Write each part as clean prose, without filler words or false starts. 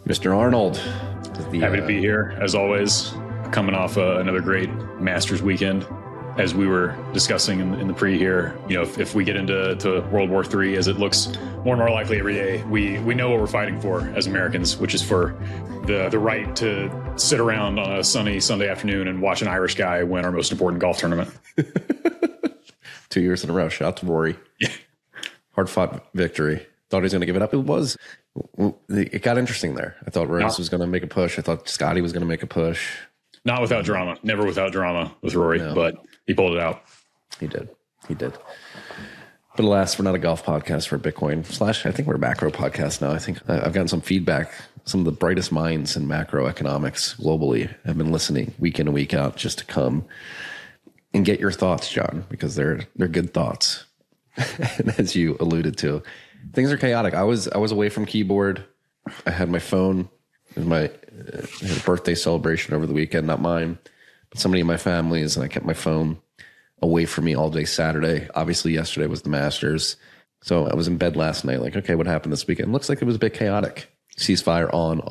Mr. Arnold. Happy to be here, as always, coming off another great Masters weekend. As we were discussing in the pre here, if we get into World War III, as it looks more and more likely every day, we know what we're fighting for as Americans, which is for the right to sit around on a sunny Sunday afternoon and watch an Irish guy win our most important golf tournament. 2 years in a row. Shout out to Rory. Yeah. Hard-fought victory. Thought he was going to give it up. It got interesting there. I thought Rose was going to make a push. I thought Scotty was going to make a push. Not without drama. Never without drama with Rory, but he pulled it out. He did. But alas, we're not a golf podcast for Bitcoin / I think we're a macro podcast now. I think I've gotten some feedback. Some of the brightest minds in macroeconomics globally have been listening week in and week out just to come and get your thoughts, John, because they're good thoughts. And as you alluded to, things are chaotic. I was away from keyboard. I had my phone. It was I had a birthday celebration over the weekend, not mine, but somebody in my family's, and I kept my phone away from me all day Saturday. Obviously, yesterday was the Masters. So I was in bed last night, like, okay, what happened this weekend? Looks like it was a bit chaotic. Ceasefire on,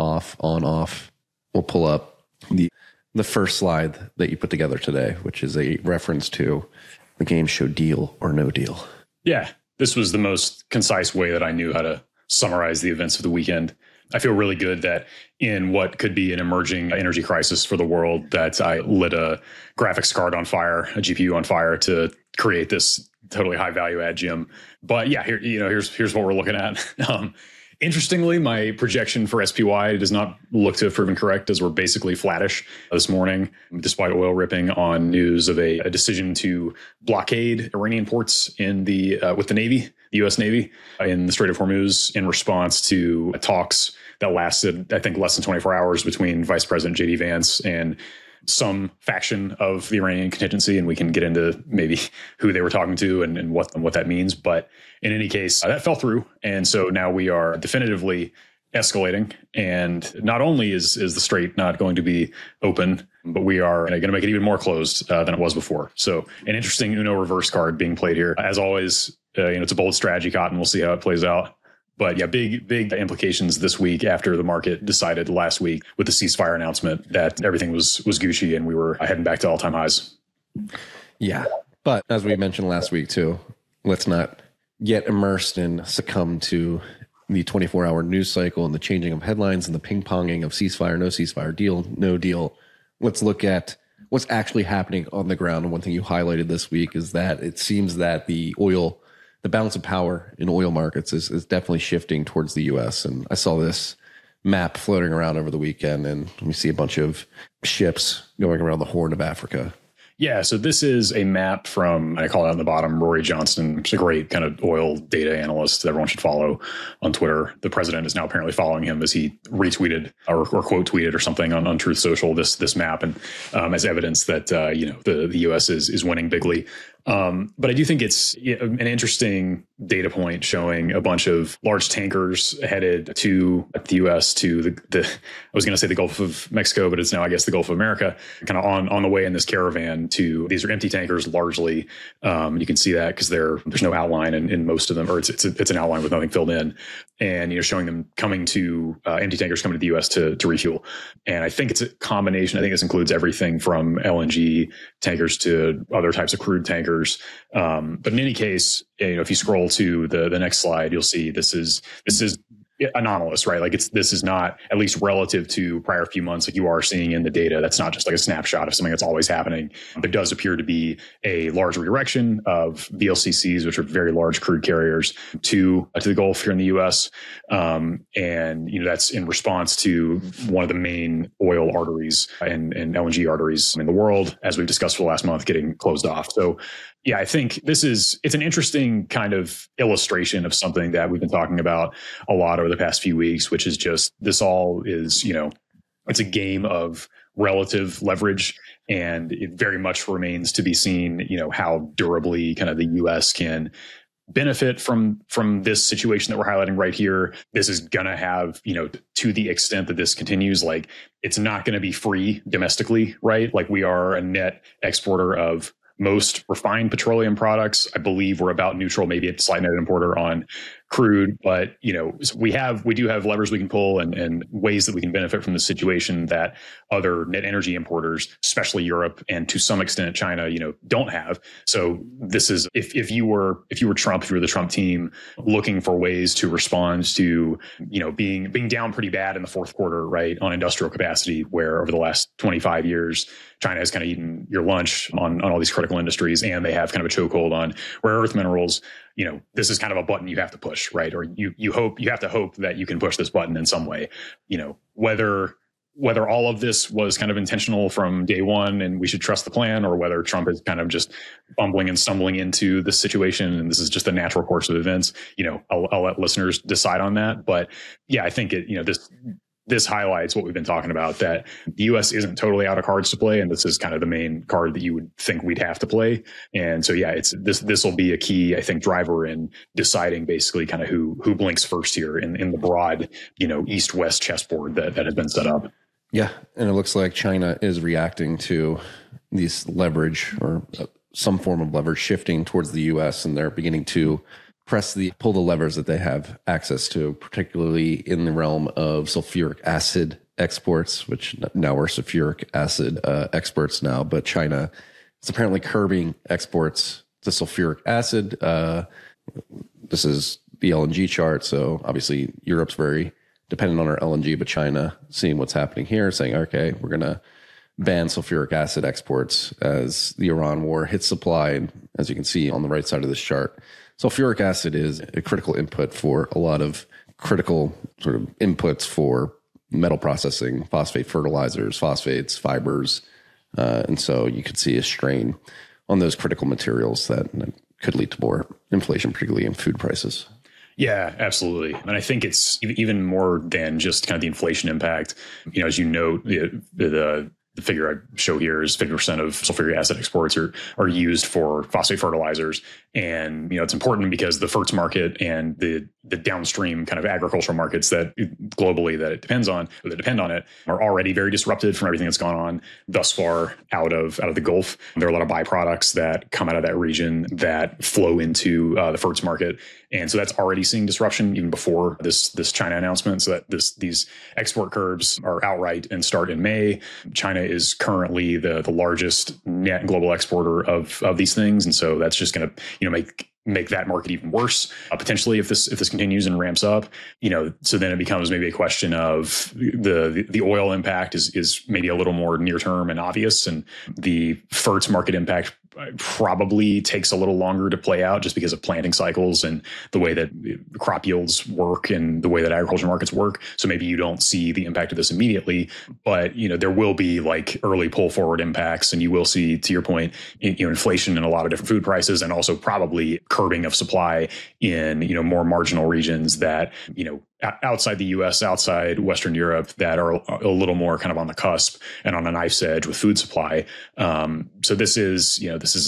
off. We'll pull up the first slide that you put together today, which is a reference to the game show Deal or No Deal. Yeah, this was the most concise way that I knew how to summarize the events of the weekend. I feel really good that in what could be an emerging energy crisis for the world, that I lit a graphics card on fire, a GPU on fire to create this totally high value add gem. But yeah, here's what we're looking at. Interestingly, my projection for SPY does not look to have proven correct, as we're basically flattish this morning, despite oil ripping on news of a decision to blockade Iranian ports with the Navy, the U.S. Navy, in the Strait of Hormuz in response to talks that lasted, I think, less than 24 hours between Vice President J.D. Vance and some faction of the Iranian contingency, and we can get into maybe who they were talking to and what that means. But in any case, that fell through. And so now we are definitively escalating. And not only is the Strait not going to be open, but we are going to make it even more closed than it was before. So an interesting Uno reverse card being played here. As always, it's a bold strategy, Cotton. We'll see how it plays out. But yeah, big implications this week after the market decided last week with the ceasefire announcement that everything was Gucci and we were heading back to all-time highs. Yeah. But as we mentioned last week too, let's not get immersed and succumb to the 24-hour news cycle and the changing of headlines and the ping-ponging of ceasefire, no ceasefire, deal, no deal. Let's look at what's actually happening on the ground. And one thing you highlighted this week is that it seems that the balance of power in oil markets is definitely shifting towards the U.S. And I saw this map floating around over the weekend, and we see a bunch of ships going around the Horn of Africa. Yeah, so this is a map from, I call it on the bottom, Rory Johnston, which is a great kind of oil data analyst that everyone should follow on Twitter. The president is now apparently following him as he retweeted or quote tweeted or something on Truth Social this map, and as evidence that the U.S. is winning bigly. But I do think it's an interesting data point showing a bunch of large tankers headed to the U.S. to I was going to say the Gulf of Mexico, but it's now, I guess, the Gulf of America, kind of on the way in this caravan to, these are empty tankers largely. You can see that because there's no outline in most of them, or it's an outline with nothing filled in, and showing them coming to empty tankers coming to the U.S. to refuel. And I think it's a combination. I think this includes everything from LNG tankers to other types of crude tankers. But in any case, if you scroll to the next slide, you'll see this is anomalous, right? Like this is not, at least relative to prior few months, like you are seeing in the data. That's not just like a snapshot of something that's always happening. There does appear to be a large redirection of VLCCs, which are very large crude carriers, to the Gulf here in the U.S. And that's in response to one of the main oil arteries and LNG arteries in the world, as we've discussed for the last month, getting closed off. So yeah, I think it's an interesting kind of illustration of something that we've been talking about a lot over the past few weeks, which is just, this all is, it's a game of relative leverage, and it very much remains to be seen, how durably kind of the U.S. can benefit from this situation that we're highlighting right here. This is going to have, to the extent that this continues, like it's not going to be free domestically, right? Like we are a net exporter of most refined petroleum products. I believe we're about neutral, maybe a slight net importer on crude, but we do have levers we can pull and ways that we can benefit from the situation that other net energy importers, especially Europe and to some extent China, don't have. So this is if you were Trump, if you were the Trump team looking for ways to respond to being down pretty bad in the fourth quarter, right, on industrial capacity, where over the last 25 years China has kind of eaten your lunch on all these critical industries, and they have kind of a chokehold on rare earth minerals. This is kind of a button you have to push, right? Or you have to hope that you can push this button in some way. Whether all of this was kind of intentional from day one and we should trust the plan, or whether Trump is kind of just bumbling and stumbling into this situation and this is just a natural course of events, I'll let listeners decide on that. But yeah, I think this highlights what we've been talking about, that the U.S. isn't totally out of cards to play, and this is kind of the main card that you would think we'd have to play. And so, yeah, this will be a key, I think, driver in deciding basically kind of who blinks first here in the broad, east-west chessboard that has been set up. Yeah, and it looks like China is reacting to these leverage or some form of leverage shifting towards the U.S., and they're beginning to pull the levers that they have access to, particularly in the realm of sulfuric acid exports, which now we're sulfuric acid experts now, but China is apparently curbing exports to sulfuric acid. This is the LNG chart. So obviously Europe's very dependent on our LNG, but China, seeing what's happening here, saying, okay, we're going to ban sulfuric acid exports as the Iran war hits supply. And as you can see on the right side of this chart, sulfuric acid is a critical input for a lot of critical sort of inputs for metal processing, phosphate fertilizers, phosphates, fibers. And so you could see a strain on those critical materials that could lead to more inflation, particularly in food prices. Yeah, absolutely. And I think it's even more than just kind of the inflation impact. As you note, the figure I show here is 50% of sulfuric acid exports are used for phosphate fertilizers. And, it's important because the ferts market and the downstream kind of agricultural markets that globally that it depends on, or that depend on it, are already very disrupted from everything that's gone on thus far out of the Gulf. There are a lot of byproducts that come out of that region that flow into the ferts market. And so that's already seeing disruption even before this China announcement. So that these export curbs are outright and start in May. China is currently the largest net global exporter of these things, and so that's just going to make that market even worse potentially if this continues and ramps up. So then it becomes maybe a question of the oil impact is maybe a little more near term and obvious, and the ferts market impact probably takes a little longer to play out just because of planting cycles and the way that crop yields work and the way that agriculture markets work. So maybe you don't see the impact of this immediately, but there will be like early pull forward impacts, and you will see, to your point, inflation in a lot of different food prices, and also probably curbing of supply in more marginal regions that outside the US, outside Western Europe, that are a little more kind of on the cusp and on a knife's edge with food supply. So this is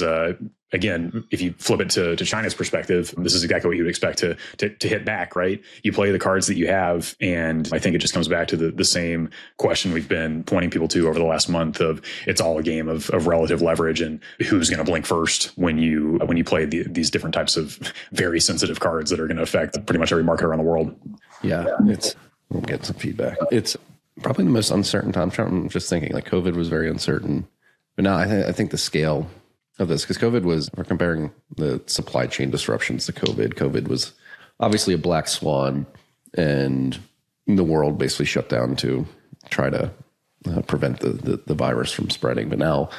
again, if you flip it to China's perspective, this is exactly what you would expect to hit back, right? You play the cards that you have. And I think it just comes back to the same question we've been pointing people to over the last month of it's all a game of relative leverage and who's going to blink first when you play these different types of very sensitive cards that are going to affect pretty much every market around the world. Yeah, we'll get some feedback. It's probably the most uncertain time. I'm just thinking like COVID was very uncertain, but now I think the scale of this, because we're comparing the supply chain disruptions to COVID. COVID was obviously a black swan, and the world basically shut down to try to prevent the virus from spreading. But now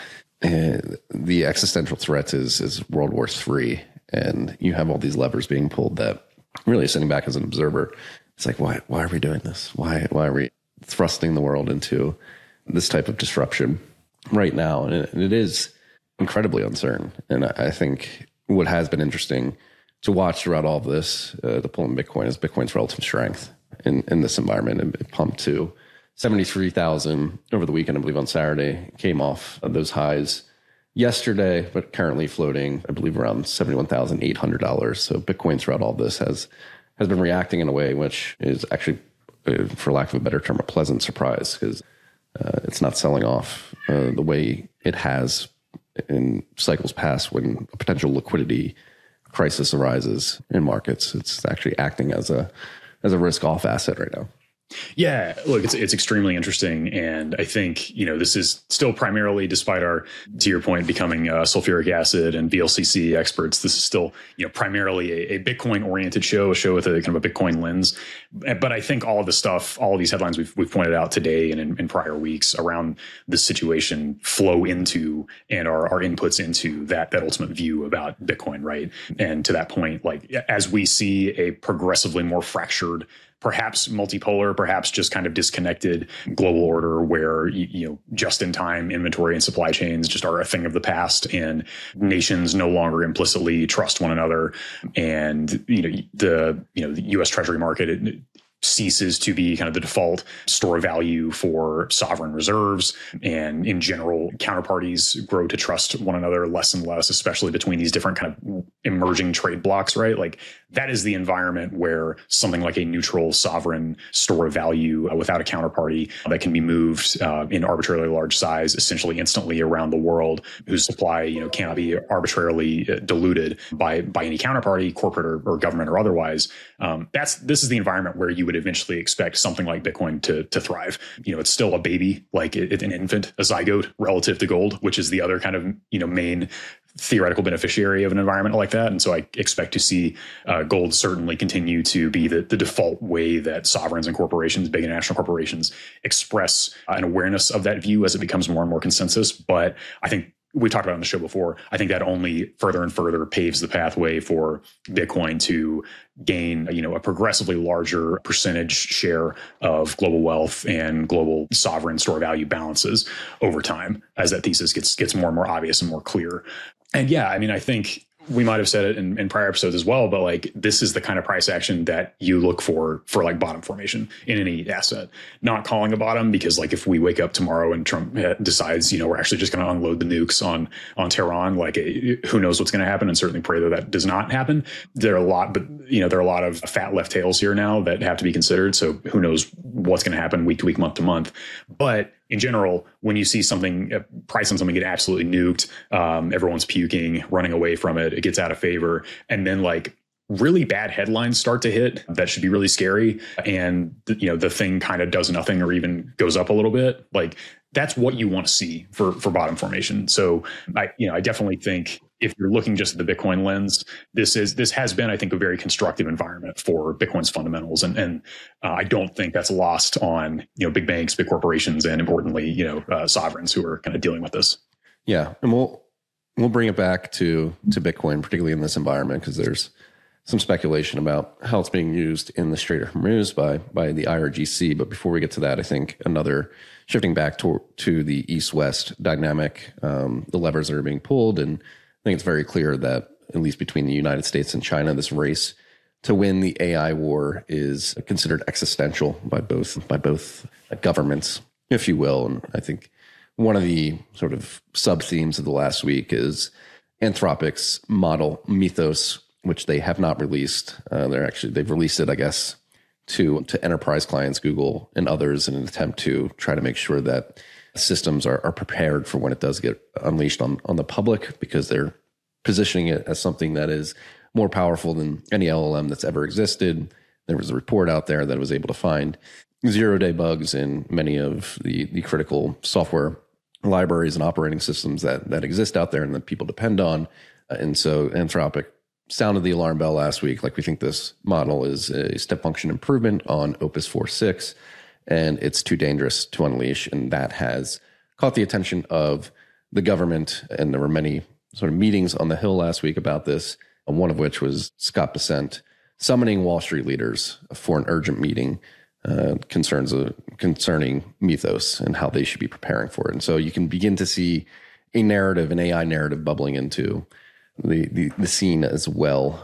the existential threat is World War III, and you have all these levers being pulled that really sitting back as an observer, it's like, why are we doing this? Why are we thrusting the world into this type of disruption right now? And it is incredibly uncertain. And I think what has been interesting to watch throughout all of this, the pull in Bitcoin, is Bitcoin's relative strength in this environment. And it pumped to 73,000 over the weekend, I believe on Saturday, came off of those highs yesterday, but currently floating, I believe, around $71,800. So Bitcoin throughout all this has been reacting in a way which is actually, for lack of a better term, a pleasant surprise, because it's not selling off the way it has in cycles past when a potential liquidity crisis arises in markets, it's actually acting as a risk off asset right now. Yeah, look, it's extremely interesting. And I think, this is still primarily, despite our, to your point, becoming sulfuric acid and VLCC experts, this is still, primarily a Bitcoin oriented show, a show with a kind of a Bitcoin lens. But I think all of the stuff, all of these headlines we've pointed out today and in prior weeks around this situation flow into and are inputs into that ultimate view about Bitcoin, right? And to that point, like as we see a progressively more fractured, perhaps multipolar, perhaps just kind of disconnected global order where, just-in-time inventory and supply chains just are a thing of the past, and nations no longer implicitly trust one another. And, the U.S. Treasury market, it ceases to be kind of the default store of value for sovereign reserves. And in general, counterparties grow to trust one another less and less, especially between these different kind of emerging trade blocks, right? Like that is the environment where something like a neutral sovereign store of value without a counterparty that can be moved in arbitrarily large size, essentially instantly around the world, whose supply, cannot be arbitrarily diluted by any counterparty, corporate or government or otherwise. This is the environment where you would eventually expect something like Bitcoin to thrive. It's still a baby, like an infant, a zygote relative to gold, which is the other kind of, main theoretical beneficiary of an environment like that. And so I expect to see gold certainly continue to be the default way that sovereigns and corporations, big international corporations, express an awareness of that view as it becomes more and more consensus. But I think we talked about on the show before, I think that only further and further paves the pathway for Bitcoin to gain, a progressively larger percentage share of global wealth and global sovereign store value balances over time as that thesis gets more and more obvious and more clear. And yeah, I think we might have said it in prior episodes as well, but like this is the kind of price action that you look for like bottom formation in any asset. Not calling a bottom because like if we wake up tomorrow and Trump decides, we're actually just going to unload the nukes on Tehran, like who knows what's going to happen, and certainly pray that does not happen. There are a lot of fat left tails here now that have to be considered. So who knows what's going to happen week to week, month to month. But in general, when you see something, price on something get absolutely nuked, everyone's puking, running away from it, it gets out of favor. And then like really bad headlines start to hit that should be really scary. And, the thing kind of does nothing or even goes up a little bit. Like that's what you want to see for bottom formation. So I definitely think if you're looking just at the Bitcoin lens, this has been, I think, a very constructive environment for Bitcoin's fundamentals. And I don't think that's lost on, big banks, big corporations, and importantly, sovereigns who are kind of dealing with this. Yeah. And we'll bring it back to Bitcoin, particularly in this environment, because there's some speculation about how it's being used in the Strait of Hormuz by the IRGC. But before we get to that, I think another shifting back to the East-West dynamic, the levers that are being pulled. And I think it's very clear that at least between the United States and China, this race to win the AI war is considered existential by both governments, if you will. And I think one of the sort of sub themes of the last week is Anthropic's model Mythos, which they have not released. They've released it, I guess, to enterprise clients, Google and others, in an attempt to try to make sure that systems are prepared for when it does get unleashed on the public, because they're positioning it as something that is more powerful than any LLM that's ever existed. There was a report out there that was able to find zero-day bugs in many of the critical software libraries and operating systems that exist out there and that people depend on. And so Anthropic sounded the alarm bell last week. Like, we think this model is a step function improvement on Opus 4.6, and it's too dangerous to unleash. And that has caught the attention of the government. And there were many sort of meetings on the Hill last week about this, one of which was Scott Bessent summoning Wall Street leaders for an urgent meeting concerning Mythos and how they should be preparing for it. And so you can begin to see a narrative, an AI narrative, bubbling into the scene as well.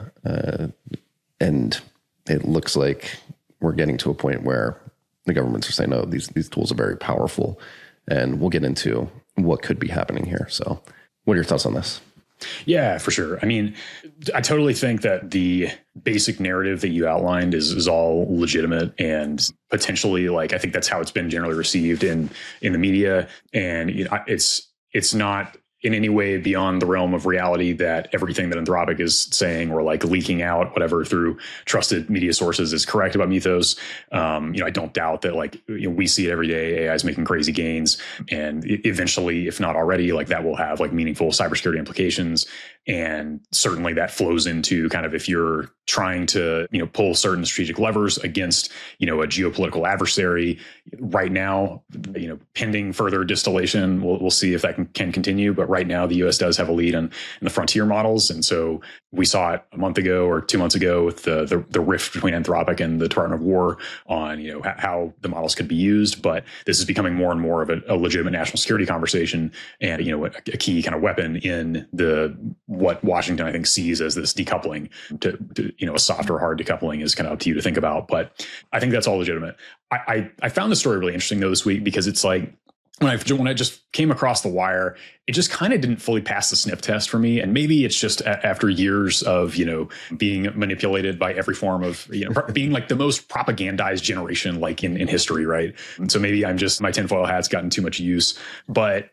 And it looks like we're getting to a point where the governments are saying, no, these tools are very powerful, and we'll get into what could be happening here. So what are your thoughts on this? Yeah, for sure. I mean, I totally think that the basic narrative that you outlined is all legitimate and potentially, like, I think that's how it's been generally received in the media. And it's not in any way beyond the realm of reality that everything that Anthropic is saying or like leaking out, whatever, through trusted media sources is correct about Mythos. I don't doubt that we see it every day. AI is making crazy gains, and eventually, if not already, like that will have like meaningful cybersecurity implications. And certainly that flows into kind of if you're trying to, pull certain strategic levers against, a geopolitical adversary right now, pending further distillation, we'll see if that can continue. But right now, the U.S. does have a lead in the frontier models. And so we saw it a month ago or 2 months ago with the rift between Anthropic and the Department of War on, how the models could be used. But this is becoming more and more of a legitimate national security conversation and, a key kind of weapon in what Washington, I think, sees as this decoupling to a soft or hard decoupling is kind of up to you to think about. But I think that's all legitimate. I found the story really interesting, though, this week, because it's like when I just came across the wire, it just kind of didn't fully pass the sniff test for me. And maybe it's just after years of, being manipulated by every form of, being like the most propagandized generation, like in history. Right. And so maybe my tinfoil hat's gotten too much use. But,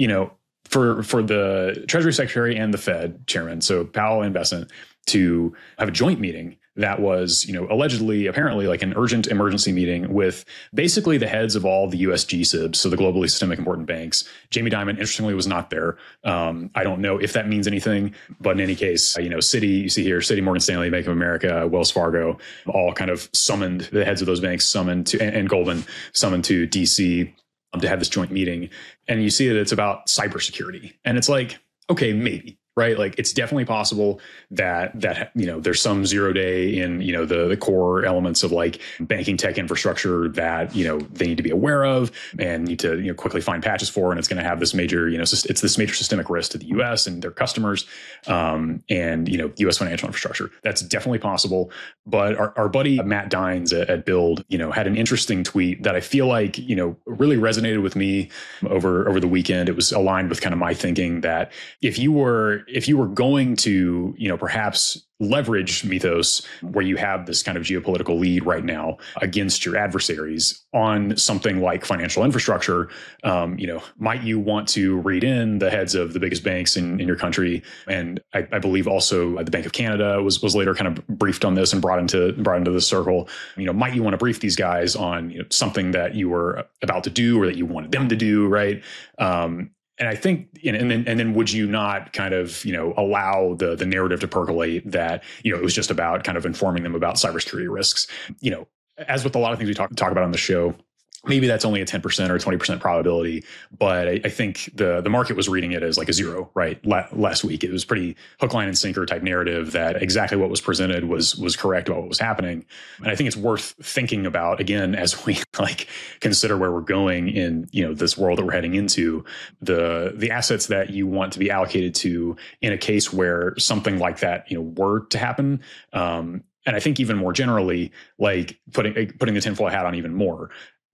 for the Treasury Secretary and the Fed chairman, so Powell and Bessent, to have a joint meeting that was, allegedly, apparently like an urgent emergency meeting with basically the heads of all the US GSIBs, so the globally systemic important banks. Jamie Dimon, interestingly, was not there. I don't know if that means anything, but in any case, Citi, you see here, Citi, Morgan Stanley, Bank of America, Wells Fargo, all kind of summoned, the heads of those banks summoned to, and Goldman summoned to DC to have this joint meeting. And you see that it's about cybersecurity. And it's like, okay, maybe, right? Like it's definitely possible that there's some zero day in, the core elements of like banking tech infrastructure that, they need to be aware of and need to, quickly find patches for. And it's going to have this major, it's this major systemic risk to the US and their customers and, US financial infrastructure. That's definitely possible. But our buddy Matt Dines at Build, had an interesting tweet that I feel like, really resonated with me over the weekend. It was aligned with kind of my thinking that if you were going to, perhaps leverage Mythos, where you have this kind of geopolitical lead right now against your adversaries on something like financial infrastructure, might you want to read in the heads of the biggest banks in your country? And I believe also the Bank of Canada was later kind of briefed on this and brought into the circle. Might you want to brief these guys on something that you were about to do or that you wanted them to do, right? And I think, and then would you not kind of, allow the narrative to percolate that, it was just about kind of informing them about cybersecurity risks? As with a lot of things we talk about on the show, maybe that's only a 10% or 20% probability, but I think the market was reading it as like a zero, right? Last week, it was pretty hook, line, and sinker type narrative that exactly what was presented was correct about what was happening. And I think it's worth thinking about, again, as we like consider where we're going in, this world that we're heading into, the assets that you want to be allocated to in a case where something like that, were to happen. And I think even more generally, like putting the tinfoil hat on even more,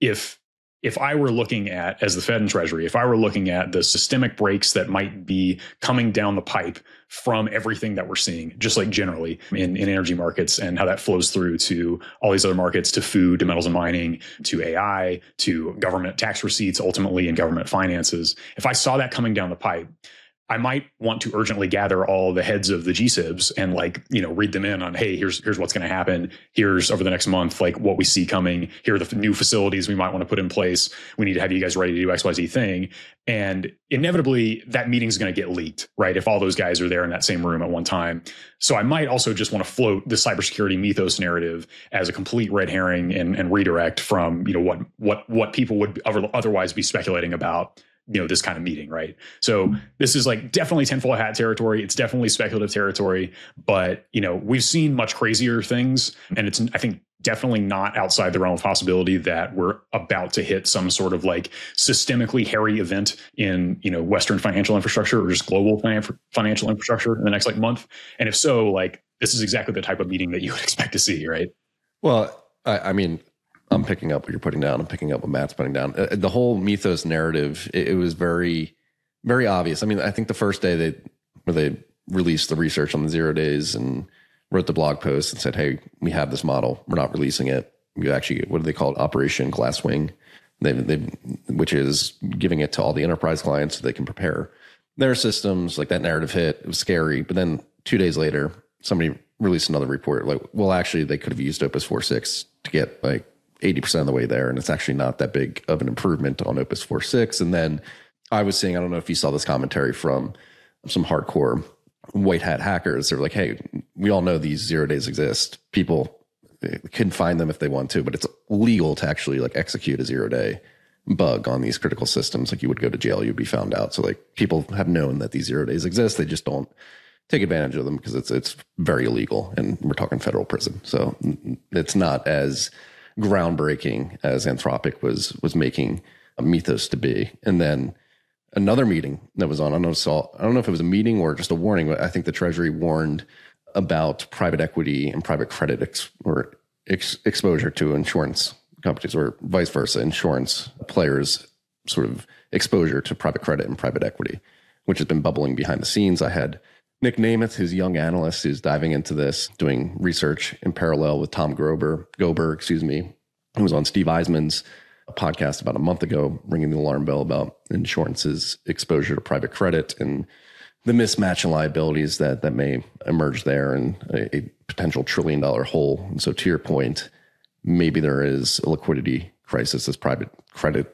if I were looking at, as the Fed and Treasury, if I were looking at the systemic breaks that might be coming down the pipe from everything that we're seeing, just like generally in energy markets and how that flows through to all these other markets, to food, to metals and mining, to AI, to government tax receipts, ultimately, and government finances, if I saw that coming down the pipe, I might want to urgently gather all the heads of the GSIBs and read them in on, hey, here's what's going to happen. Here's over the next month, like what we see coming. Here are the new facilities we might want to put in place. We need to have you guys ready to do XYZ thing. And inevitably that meeting's going to get leaked, right? If all those guys are there in that same room at one time. So I might also just want to float the cybersecurity Mythos narrative as a complete red herring and redirect from, what people would otherwise be speculating about, this kind of meeting, right? So this is like definitely tinfoil hat territory. It's definitely speculative territory, but we've seen much crazier things, and it's, I think, definitely not outside the realm of possibility that we're about to hit some sort of like systemically hairy event in, Western financial infrastructure or just global financial infrastructure in the next month. And if so, this is exactly the type of meeting that you would expect to see, right? Well, I mean, I'm picking up what you're putting down. I'm picking up what Matt's putting down. The whole Mythos narrative, it was very, very obvious. I mean, I think the first day they released the research on the 0 days and wrote the blog post and said, hey, we have this model. We're not releasing it. We actually, what do they call it? Operation Glasswing, which is giving it to all the enterprise clients so they can prepare. their systems, like that narrative hit, it was scary. But then 2 days later, somebody released another report like, well, actually, they could have used Opus 4.6 to get like 80% of the way there. And it's actually not that big of an improvement on Opus 4.6. And then I was seeing, I don't know if you saw this commentary from some hardcore white hat hackers. They're like, hey, we all know these 0 days exist. People can find them if they want to, but it's legal to actually like execute a 0 day bug on these critical systems. Like you would go to jail, you'd be found out. So like people have known that these 0 days exist. They just don't take advantage of them because it's very illegal, and we're talking federal prison. So it's not as groundbreaking as Anthropic was making Mythos to be. And then another meeting that was on, I don't know if it was a meeting or just a warning, but I think the Treasury warned about private equity and private credit exposure to insurance companies, or vice versa, insurance players sort of exposure to private credit and private equity, which has been bubbling behind the scenes. I had Nick Namath, who's a young analyst who's diving into this, doing research in parallel with Tom Gober, who was on Steve Eisman's podcast about a month ago, ringing the alarm bell about insurance's exposure to private credit and the mismatch in liabilities that may emerge there, and a potential $1 trillion hole. And so to your point, maybe there is a liquidity crisis, this private credit,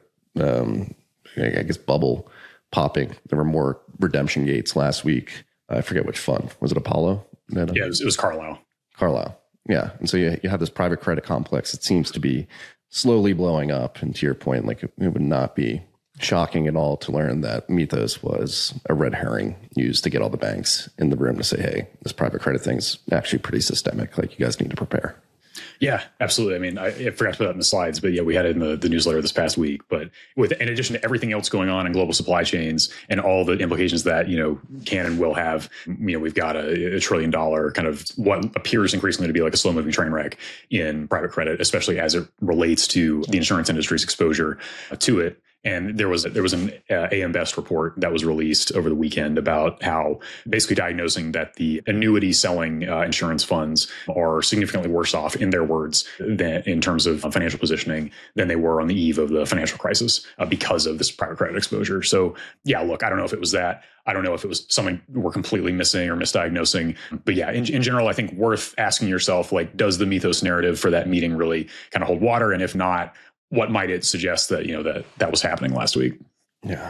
bubble popping. There were more redemption gates last week. I forget which fund. Was it Apollo? Yeah, it was Carlyle. Carlyle. Yeah. And so you have this private credit complex that seems to be slowly blowing up. And to your point, like it would not be shocking at all to learn that Mythos was a red herring used to get all the banks in the room to say, hey, this private credit thing's actually pretty systemic. Like you guys need to prepare. Yeah, absolutely. I mean, I forgot to put that in the slides, but yeah, we had it in the newsletter this past week. But in addition to everything else going on in global supply chains and all the implications that, can and will have, we've got a $1 trillion kind of what appears increasingly to be like a slow moving train wreck in private credit, especially as it relates to the insurance industry's exposure to it. And there was an AM Best report that was released over the weekend about how basically diagnosing that the annuity selling insurance funds are significantly worse off, in their words, than in terms of financial positioning than they were on the eve of the financial crisis because of this private credit exposure. So yeah, look, I don't know if it was that. I don't know if it was something we're completely missing or misdiagnosing. But yeah, in general, I think worth asking yourself, like, does the Mythos narrative for that meeting really kind of hold water? And if not, what might it suggest that, that was happening last week? Yeah.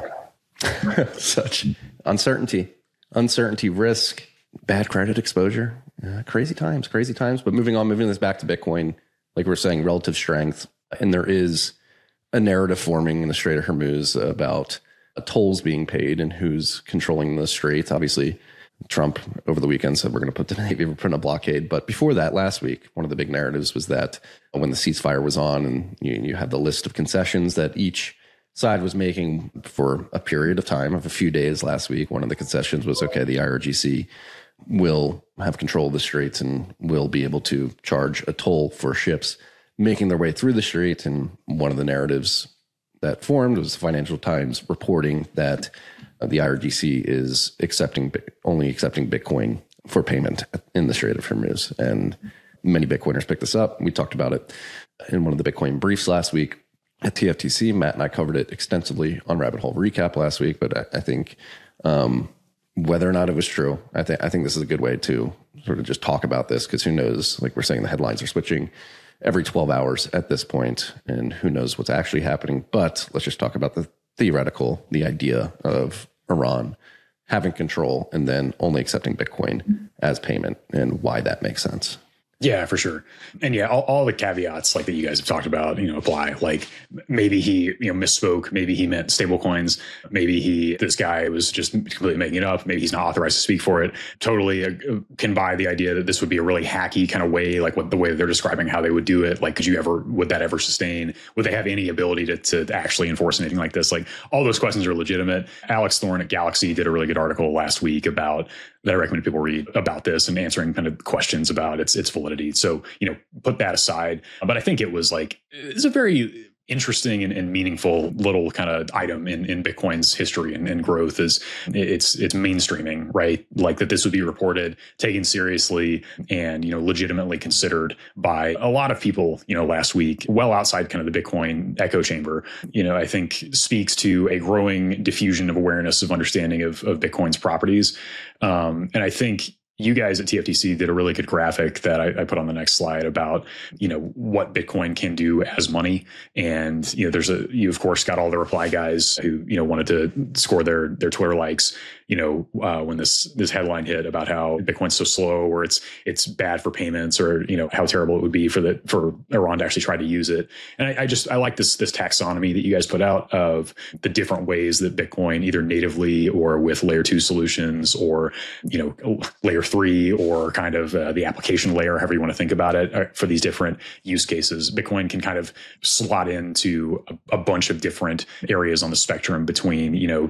Such uncertainty, risk, bad credit exposure, crazy times. But moving this back to Bitcoin, like we're saying, relative strength. And there is a narrative forming in the Strait of Hormuz about tolls being paid and who's controlling the strait. Obviously, Trump over the weekend said we're going to put the Navy, we're putting a blockade. But before that, last week, one of the big narratives was that when the ceasefire was on and you had the list of concessions that each side was making for a period of time of a few days last week, one of the concessions was, okay, the IRGC will have control of the straits and will be able to charge a toll for ships making their way through the strait. And one of the narratives that formed was the Financial Times reporting that the IRGC is only accepting Bitcoin for payment in the Strait of Hormuz. And many Bitcoiners picked this up. We talked about it in one of the Bitcoin briefs last week at TFTC. Matt and I covered it extensively on Rabbit Hole Recap last week. But I think whether or not it was true, I think this is a good way to sort of just talk about this, because who knows, like we're saying, the headlines are switching every 12 hours at this point, and who knows what's actually happening. But let's just talk about the idea of Iran having control and then only accepting Bitcoin as payment, and why that makes sense. Yeah, for sure. And yeah, all the caveats like that you guys have talked about, apply. Like maybe he, misspoke. Maybe he meant stable coins. Maybe this guy was just completely making it up. Maybe he's not authorized to speak for it. Totally can buy the idea that this would be a really hacky kind of way, like the way they're describing how they would do it. Like, would that ever sustain? Would they have any ability to actually enforce anything like this? Like, all those questions are legitimate. Alex Thorne at Galaxy did a really good article last week that I recommend people read about this, and answering kind of questions about its validity. So, put that aside. But I think it's a very interesting and meaningful little kind of item in Bitcoin's history and growth is it's mainstreaming, right? Like that this would be reported, taken seriously, and, legitimately considered by a lot of people, last week, well outside kind of the Bitcoin echo chamber, I think speaks to a growing diffusion of awareness of understanding of Bitcoin's properties. And I think you guys at TFTC did a really good graphic that I put on the next slide about, what Bitcoin can do as money. And, you of course got all the reply guys who, wanted to score their Twitter likes, when this headline hit about how Bitcoin's so slow or it's bad for payments or, how terrible it would be for Iran to actually try to use it. And I like this taxonomy that you guys put out of the different ways that Bitcoin either natively or with layer 2 solutions or, layer 3 or kind of the application layer, however you want to think about it, for these different use cases. Bitcoin can kind of slot into a bunch of different areas on the spectrum between,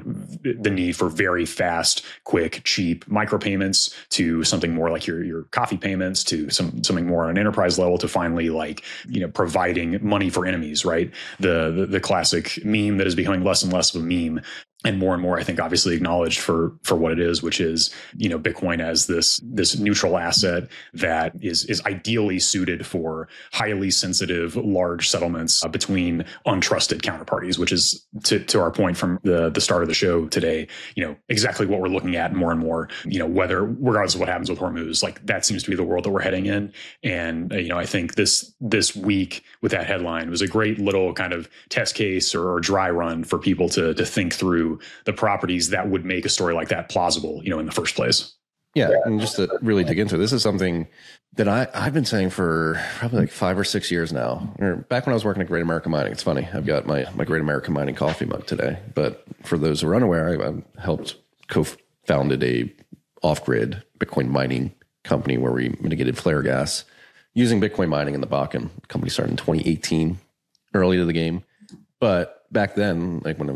the need for very fast, quick, cheap micropayments to something more like your coffee payments to something more on an enterprise level to finally providing money for enemies, right? The classic meme that is becoming less and less of a meme. And more, I think, obviously acknowledged for what it is, which is, Bitcoin as this neutral asset that is ideally suited for highly sensitive, large settlements between untrusted counterparties, which is to our point from the start of the show today, exactly what we're looking at more and more, regardless of what happens with Hormuz, that seems to be the world that we're heading in. And, I think this week with that headline was a great little kind of test case or dry run for people to think through the properties that would make a story like that plausible, in the first place. Yeah. And just to really dig into it, this is something that I've been saying for probably 5 or 6 years now. Or back when I was working at Great American Mining. It's funny. I've got my Great American Mining coffee mug today. But for those who are unaware, I helped co-founded a off-grid Bitcoin mining company where we mitigated flare gas using Bitcoin mining in the Bakken. The company started in 2018, early to the game. But back then, when it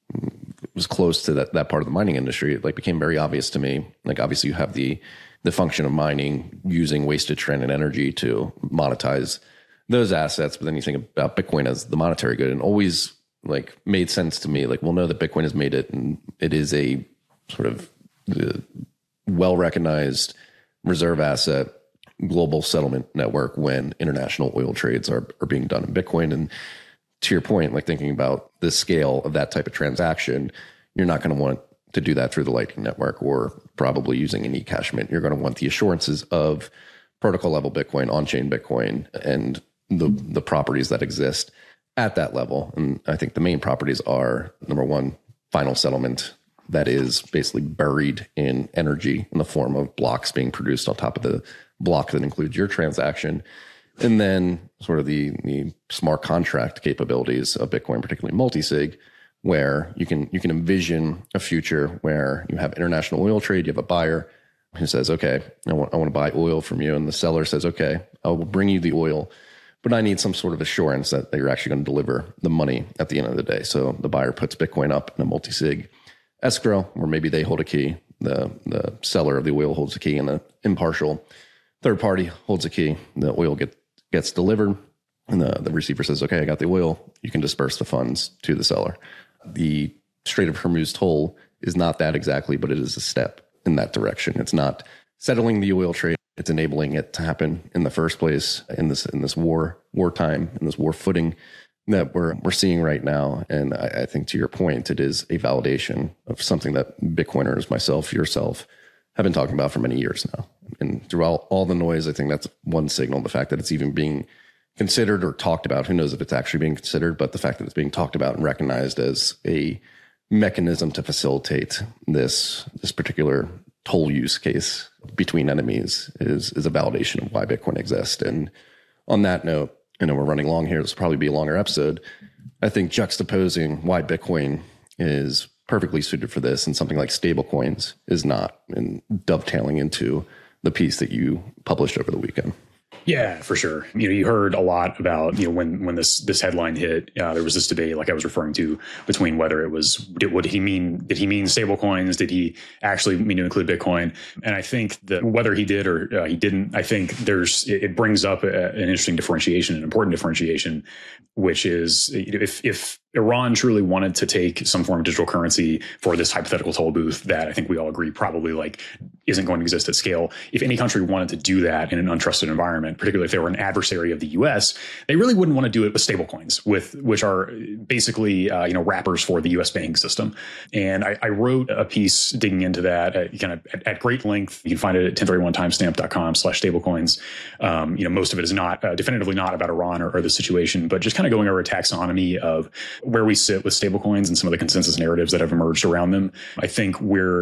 was close to that part of the mining industry, it became very obvious to me. Obviously you have the function of mining using wasted stranded energy to monetize those assets, but then you think about Bitcoin as the monetary good, and always made sense to me. We'll know that Bitcoin has made it, and it is a sort of well-recognized reserve asset, global settlement network when international oil trades are being done in Bitcoin. And to your point, thinking about the scale of that type of transaction, you're not going to want to do that through the Lightning Network or probably using an eCash mint. You're going to want the assurances of protocol level Bitcoin, on-chain Bitcoin, and the properties that exist at that level. And I think the main properties are, number one, final settlement that is basically buried in energy in the form of blocks being produced on top of the block that includes your transaction. And then sort of the smart contract capabilities of Bitcoin, particularly multisig, where you can envision a future where you have international oil trade, you have a buyer who says, okay, I want to buy oil from you. And the seller says, okay, I will bring you the oil, but I need some sort of assurance that you're actually going to deliver the money at the end of the day. So the buyer puts Bitcoin up in a multisig escrow, where maybe they hold a key, the seller of the oil holds a key, and the impartial third party holds a key. The oil gets delivered, and the receiver says, okay, I got the oil. You can disperse the funds to the seller. The Strait of Hormuz toll is not that exactly, but it is a step in that direction. It's not settling the oil trade. It's enabling it to happen in the first place in this wartime, in this war footing that we're seeing right now. And I think, to your point, it is a validation of something that Bitcoiners, myself, yourself, have been talking about for many years now. And throughout all the noise, I think that's one signal, the fact that it's even being considered or talked about. Who knows if it's actually being considered, but the fact that it's being talked about and recognized as a mechanism to facilitate this particular toll use case between enemies is a validation of why Bitcoin exists. And on that note, I know we're running long here. This will probably be a longer episode. I think juxtaposing why Bitcoin is perfectly suited for this and something like stablecoins is not, and dovetailing into the piece that you published over the weekend. Yeah, for sure. You heard a lot about, when this headline hit, there was this debate, like I was referring to, between whether it was, did he mean stable coins? Did he actually mean to include Bitcoin? And I think that whether he did or he didn't, I think it brings up an interesting differentiation, an important differentiation, which is if Iran truly wanted to take some form of digital currency for this hypothetical toll booth that I think we all agree probably isn't going to exist at scale. If any country wanted to do that in an untrusted environment, particularly if they were an adversary of the US, they really wouldn't want to do it with stablecoins, which are basically wrappers for the US banking system. And I wrote a piece digging into that at great length. You can find it at 1031timestamp.com/stablecoins. Most of it is not definitively not about Iran or the situation, but just kind of going over a taxonomy of where we sit with stablecoins and some of the consensus narratives that have emerged around them. I think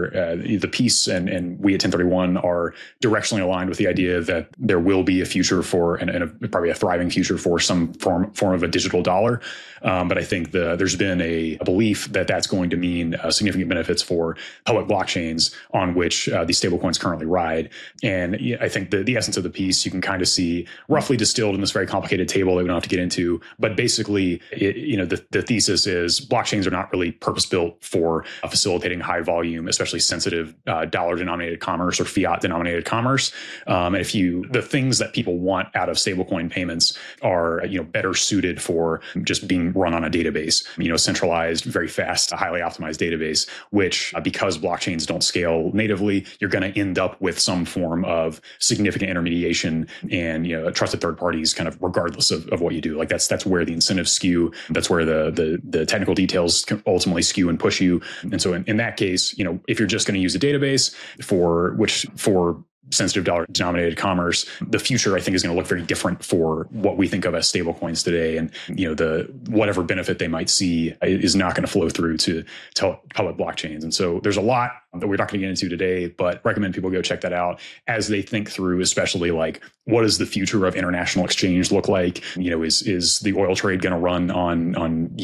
the piece and we at 1031 are directionally aligned with the idea that there will be a future for and probably a thriving future for some form of a digital dollar. But I think there's been a belief that that's going to mean significant benefits for public blockchains on which these stablecoins currently ride. And I think the essence of the piece you can kind of see roughly distilled in this very complicated table that we don't have to get into. But basically, the thesis is blockchains are not really purpose-built for facilitating high volume, especially sensitive dollar-denominated commerce or fiat-denominated commerce. And the things that people want out of stablecoin payments are better suited for just being run on a database, centralized, very fast, highly optimized database, which because blockchains don't scale natively, you're going to end up with some form of significant intermediation and trusted third parties kind of regardless of what you do. Like that's where the incentives skew. That's where the technical details can ultimately skew and push you. And so in that case, if you're just going to use a database for sensitive dollar denominated commerce, the future I think is going to look very different for what we think of as stable coins today. And the whatever benefit they might see is not going to flow through to public blockchains. And so there's a lot that we're not going to get into today, but recommend people go check that out as they think through, especially what does the future of international exchange look like? Is the oil trade going to run on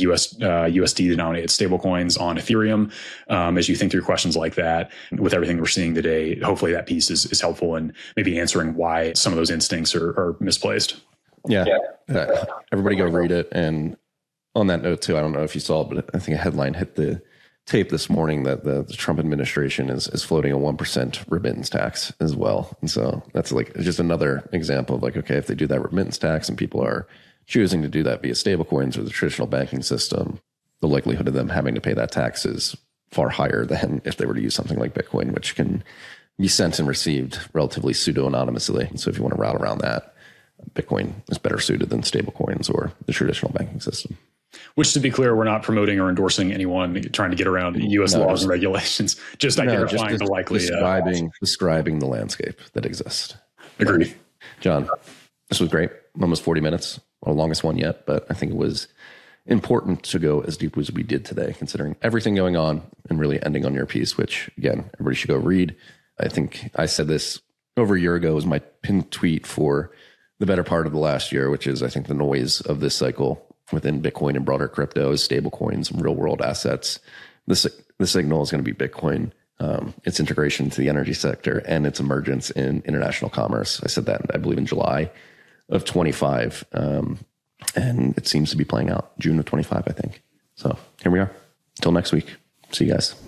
USD denominated stablecoins on Ethereum? As you think through questions like that, with everything we're seeing today, hopefully that piece is helpful in maybe answering why some of those instincts are misplaced. Yeah. Everybody go read it. And on that note too, I don't know if you saw, but I think a headline hit the tape this morning that the Trump administration is floating a 1% remittance tax as well. And so that's just another example of okay, if they do that remittance tax and people are choosing to do that via stablecoins or the traditional banking system, the likelihood of them having to pay that tax is far higher than if they were to use something like Bitcoin, which can be sent and received relatively pseudo-anonymously. So if you want to route around that, Bitcoin is better suited than stablecoins or the traditional banking system. Which, to be clear, we're not promoting or endorsing anyone trying to get around U.S. laws and regulations. Just identifying the likely describing the landscape that exists. Agreed. John, this was great. Almost 40 minutes, our longest one yet, but I think it was important to go as deep as we did today, considering everything going on and really ending on your piece, which again, everybody should go read. I think I said this over a year ago was my pinned tweet for the better part of the last year, which is I think the noise of this cycle within Bitcoin and broader cryptos, stable coins, real world assets. The signal is going to be Bitcoin, its integration to the energy sector and its emergence in international commerce. I said that, I believe, in July of 25. And it seems to be playing out June of 25, I think. So here we are. Until next week. See you guys.